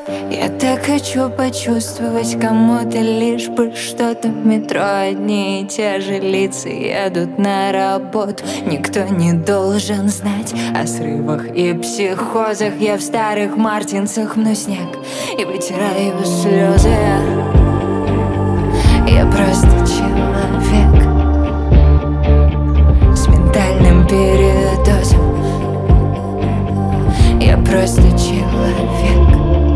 Я так хочу почувствовать кому-то, лишь бы что-то в метро. Одни и те же лица едут на работу. Никто не должен знать о срывах и психозах. Я в старых мартинсах мну снег и вытираю слезы. Я просто человек с ментальным передозом. Я просто человек.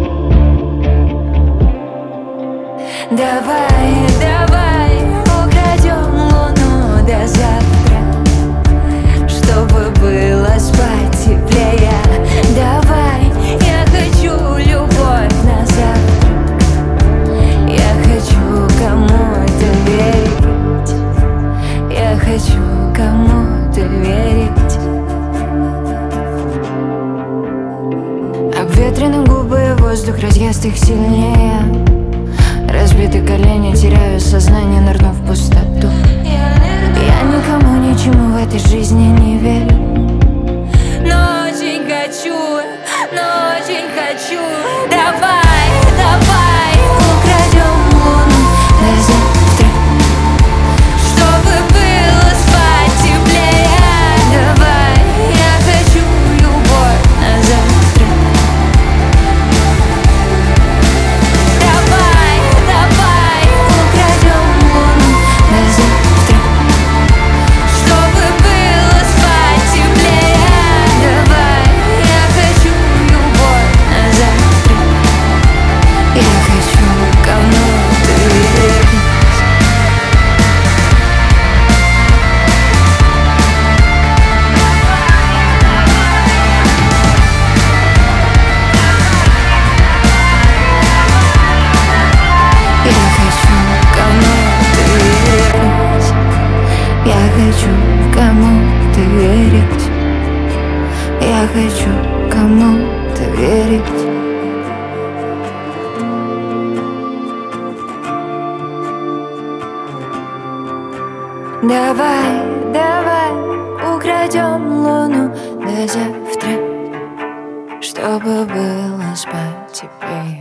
Давай, давай украдем луну до завтра, чтобы было спать теплее. Давай, я хочу любовь на завтра. Я хочу кому-то верить. Я хочу кому-то верить. Обветрены губы, воздух разъест их сильнее. Разбиты колени, теряю сознание, нырнув в пустоту. Я никому, ничему в этой жизни не верю, но очень хочу, но очень хочу. Давай, давай украдем луну до завтра, чтобы было спать теплее. Давай, я хочу любовь на завтра. Кому-то верить. Я хочу кому-то верить. Давай, давай украдем луну до завтра, чтобы было спать теплее.